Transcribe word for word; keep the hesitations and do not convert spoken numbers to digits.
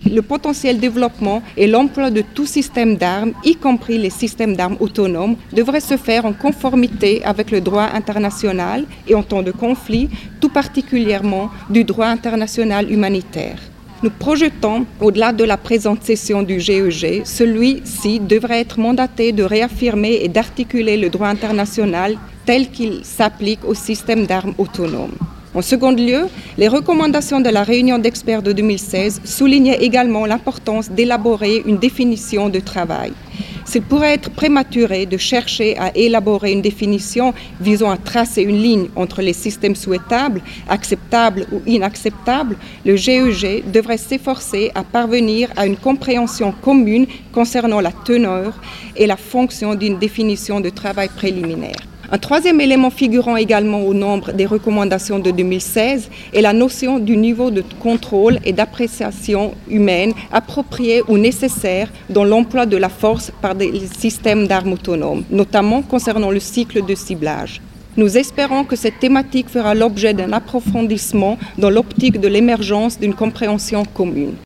Le potentiel développement et l'emploi de tout système d'armes, y compris les systèmes d'armes autonomes, devraient se faire en conformité avec le droit international et en temps de conflit, tout particulièrement du droit international humanitaire. Nous projetons, au-delà de la présente session du G E G, celui-ci devrait être mandaté de réaffirmer et d'articuler le droit international tel qu'il s'applique au système d'armes autonomes. En second lieu, les recommandations de la réunion d'experts de deux mille seize soulignaient également l'importance d'élaborer une définition de travail. S'il pourrait être prématuré de chercher à élaborer une définition visant à tracer une ligne entre les systèmes souhaitables, acceptables ou inacceptables, le G E G devrait s'efforcer à parvenir à une compréhension commune concernant la teneur et la fonction d'une définition de travail préliminaire. Un troisième élément figurant également au nombre des recommandations de deux mille seize est la notion du niveau de contrôle et d'appréciation humaine approprié ou nécessaire dans l'emploi de la force par des systèmes d'armes autonomes, notamment concernant le cycle de ciblage. Nous espérons que cette thématique fera l'objet d'un approfondissement dans l'optique de l'émergence d'une compréhension commune.